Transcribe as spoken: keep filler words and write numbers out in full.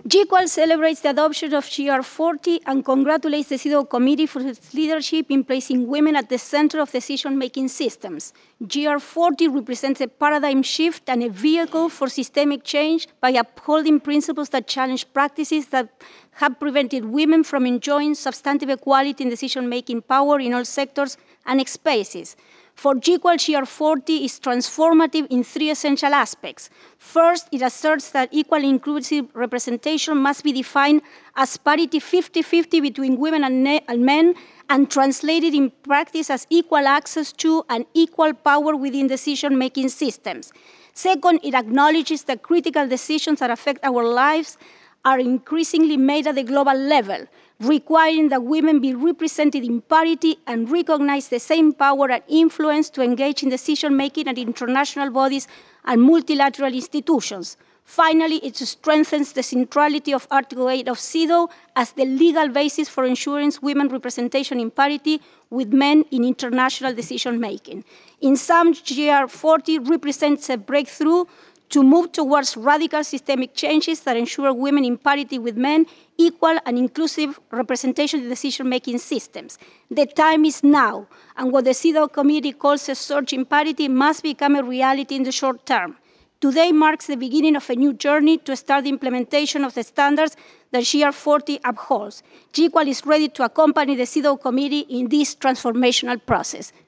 GEQUAL celebrates the adoption of G R forty and congratulates the CEDAW Committee for its leadership in placing women at the center of decision-making systems. G R forty represents a paradigm shift and a vehicle for systemic change by upholding principles that challenge practices that have prevented women from enjoying substantive equality in decision-making power in all sectors and spaces. For GEQUAL, G R forty is transformative in three essential aspects. First, it asserts that equal inclusive representation must be defined as parity fifty fifty between women and, and men and translated in practice as equal access to and equal power within decision-making systems. Second, it acknowledges that critical decisions that affect our lives are increasingly made at the global level, requiring that women be represented in parity and recognize the same power and influence to engage in decision-making at international bodies and multilateral institutions. Finally, it strengthens the centrality of Article eight of CEDAW as the legal basis for ensuring women's representation in parity with men in international decision-making. In sum, G R forty represents a breakthrough to move towards radical systemic changes that ensure women in parity with men, equal and inclusive representation in decision-making systems. The time is now, and what the CEDAW Committee calls a surge in parity must become a reality in the short term. Today marks the beginning of a new journey to start the implementation of the standards that G R forty upholds. GEQUAL is ready to accompany the CEDAW Committee in this transformational process.